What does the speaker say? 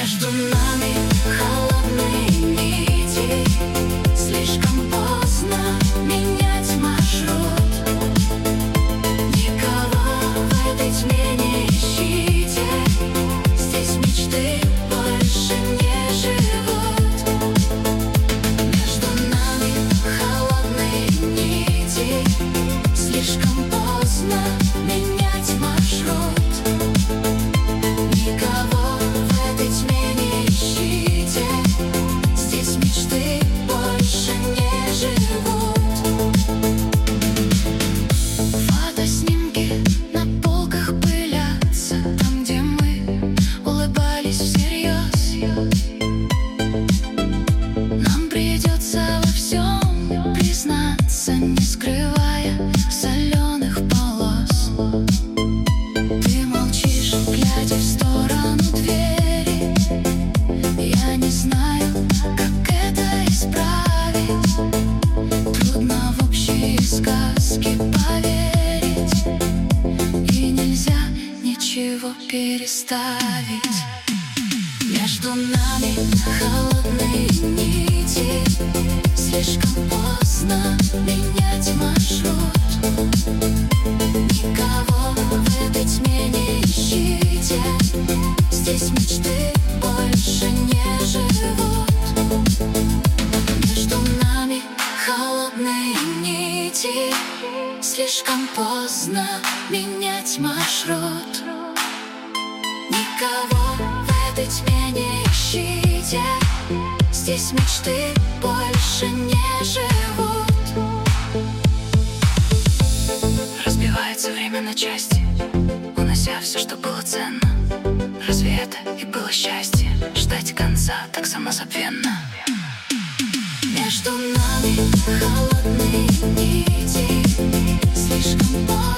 Между нами холодные нити. Слишком поздно менять маршрут. Никого в этой тьме не ищите. Здесь мечты больше не живут. Между нами холодные нити. Слишком поздно менять маршрут. Никого в этой тьме не ищите. Здесь мечты больше не живут. Фотоснимки на полках пылятся, там, где мы улыбались всерьез. Нам придется во всем признаться, не скрывая соленых полос. Ты молчишь, глядя в сторону двери. Я не знаю, как это исправить. Трудно в общие сказки поверить, и нельзя ничего переставить. Между нами холодные нити. Слишком поздно менять маршрут. Никого в этой тьме не ищите. Здесь мечты больше не живут. Между нами холодные нити. Слишком поздно менять маршрут. Никого в этой тьме не ищите. Здесь мечты больше не живут. Разбивается время на части, унося все, что было ценно. Разве это и было счастье? Ждать конца так самозабвенно. Между нами холодные нити. Слишком поздно